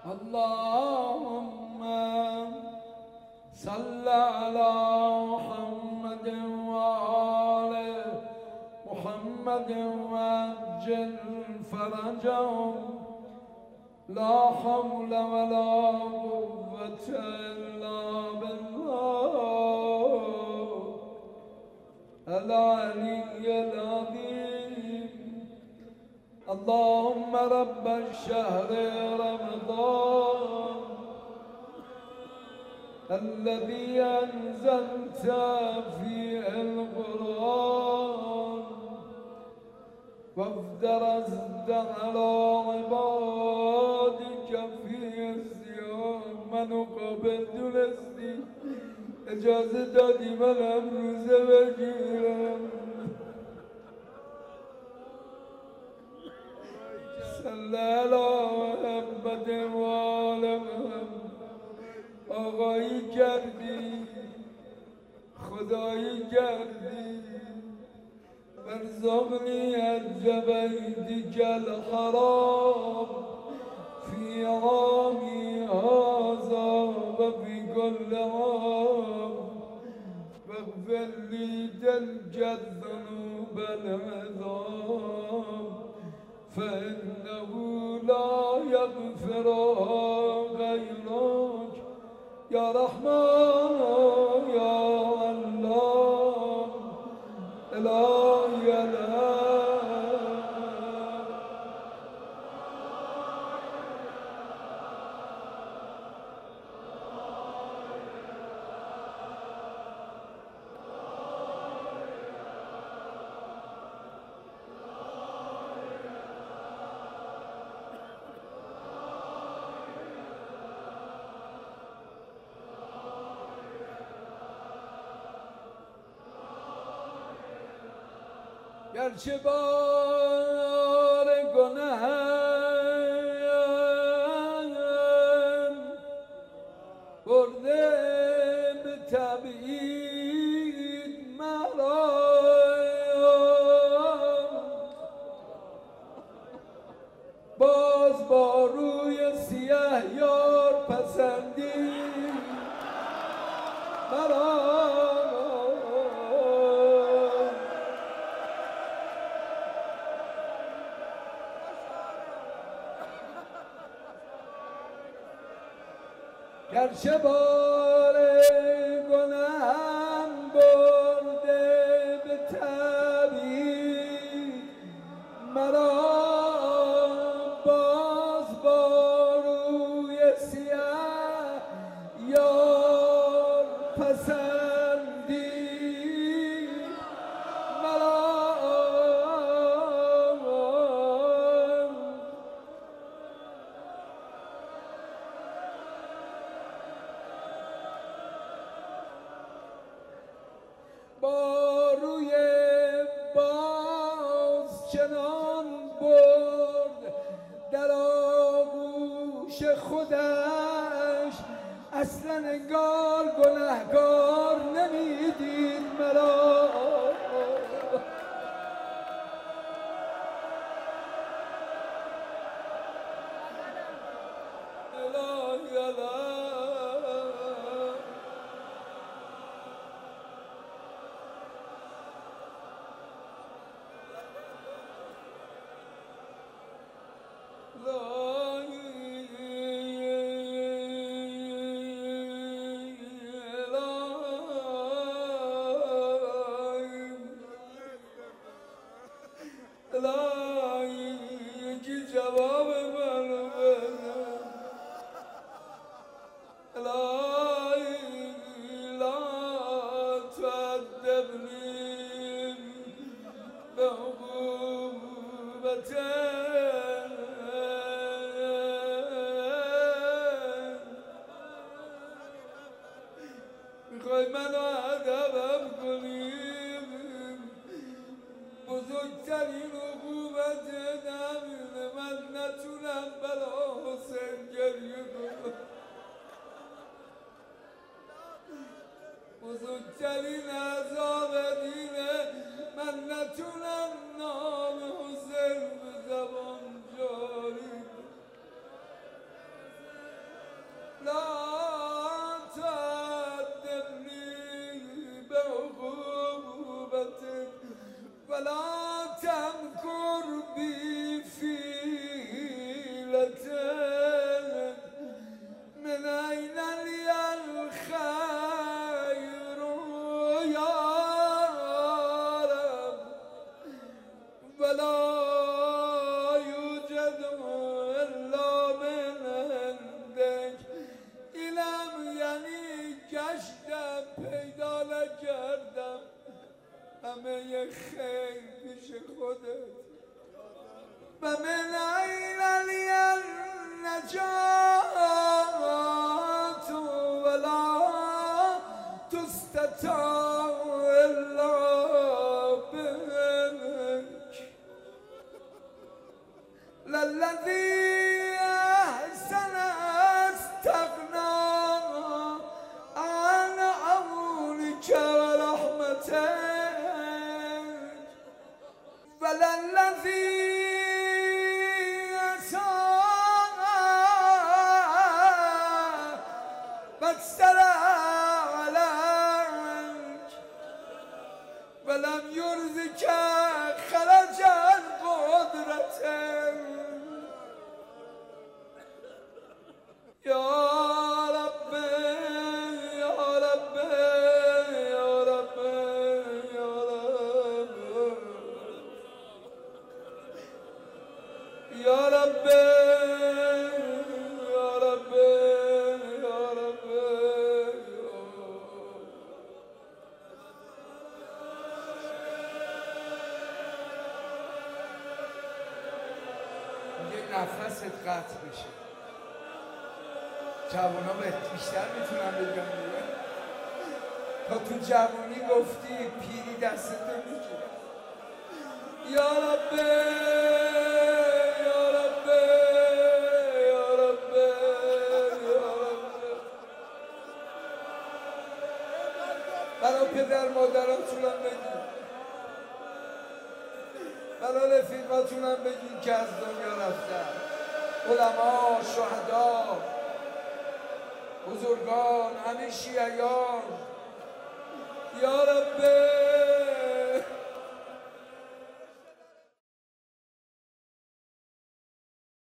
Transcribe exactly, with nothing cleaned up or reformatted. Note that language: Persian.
اللهم صل على محمد وآل محمد وعجل فرجهم لا حول ولا قوة إلا بالله العلي العظيم. اللهم رب الشهر رمضان الذي أنزلت فيه القرآن وافترضت على عبادك فيه الصيام، منو قابل دونستی اجازه دادی من امروزه بگیرم. صلی علی محمد و آل محمد. آقایی کردی، خدایی کردی، وارزقني حج بيتك الحرام في عامي هذا وفي كل عام، واغفر لي تلك الذنوب العظام فإنه لا يغفرها غيرك يا رحمن يا الله إلهي الآن. گرچه بار گناهم برده به تبعید مرا، باز با روی سیه یار پسندید مرا. گرچه بار گناهم برده به تبعید مرا، باز با روی سیاه یار پسندید مرا. با روی باز چنان برد در آغوش خودش، اصلا انگار گناهکار نمیدید مرا. الهی الهی الهی یکی جواب منو بده. الهی لا تعذبني بعقوبتك، میخوای منو عذابم کنی، بزرگترین عقوبت نمونه من نتونم برا حسین گریه کنم. بزرگترین عذاب دینه من نتونم نام حسین به زبان جاری کنم. خیر پیش خودت و من این علی النجات ولا تستطاع الا بك للذی احسن استغنا عن عونك ورحمتك وللذی بستر عليك ولم يرزك خرج القدرة يا رب يا رب يا رب يا رب يا رب نفست قطع بشه جوانا بیشتر میتونم بگم دیگه تا تو جوانی گفتی پیری دستتو میگیره یا رب یا رب یا رب یا رب برای پدر مادراتونم بگیم برای رفیقاتونم بگین که از دنیا رفتن علما، شهدا، بزرگان، همه شیعیان یا رب